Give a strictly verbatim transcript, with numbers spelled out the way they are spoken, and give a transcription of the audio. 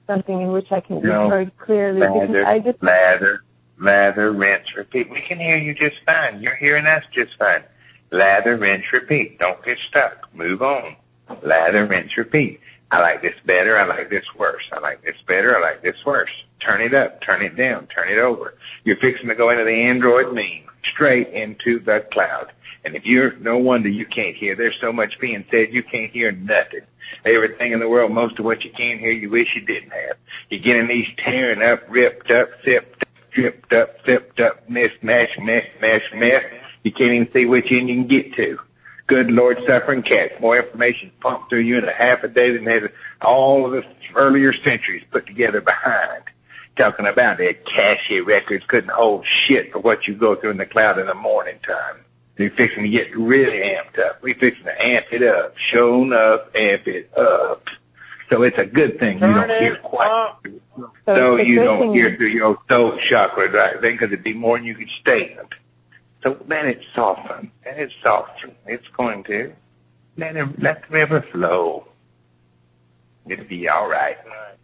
something in which I can be No. heard clearly. Lather, because I just lather, lather, rinse, repeat. We can hear you just fine. You're hearing us just fine. Lather, rinse, repeat. Don't get stuck. Move on. Lather, rinse, repeat. I like this better. I like this worse. I like this better. I like this worse. Turn it up. Turn it down. Turn it over. You're fixing to go into the Android meme, straight into the cloud. And if you're, no wonder you can't hear. There's so much being said, you can't hear nothing. Everything in the world, most of what you can hear, you wish you didn't have. You're getting these tearing up, ripped up, zipped up, dripped up, zipped up, mess, mash, mess, mash, mess. You can't even see which end you can get to. Good Lord, suffering cats. More information pumped through you in a half a day than had all of the earlier centuries put together behind. Talking about that Cashy records couldn't hold shit for what you go through in the cloud in the morning time. We're fixing to get really amped up. We're fixing to amp it up. Show enough, amp it up. So it's a good thing you don't hear quite. So, so you don't hear through your throat chakra right then, because it'd be more than you could stand. So let it soften. Let it soften. It's going to. Let, it, let the river flow. It'll be all right.